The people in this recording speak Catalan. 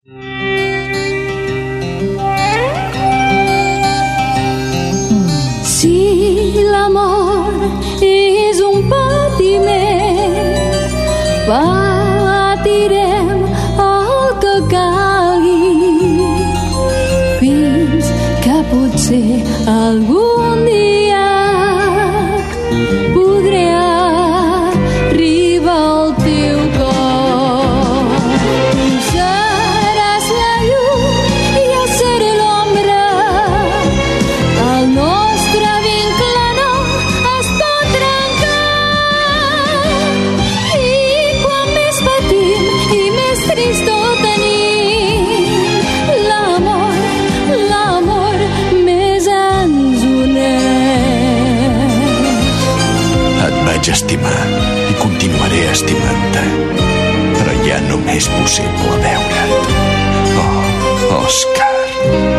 Si l'amor és un patiment, patirem el que calgui fins que potser algun dia podré arribar al teu cor. Tu seràs la llum i jo seré l'ombra. El nostre vincle no es pot trencar. I quan més patim i més tristor tenim, l'amor més ens uneix. Et vaig estimar i continuaré estimant-te, però ja no m'és possible veure't. Oh, Òscar.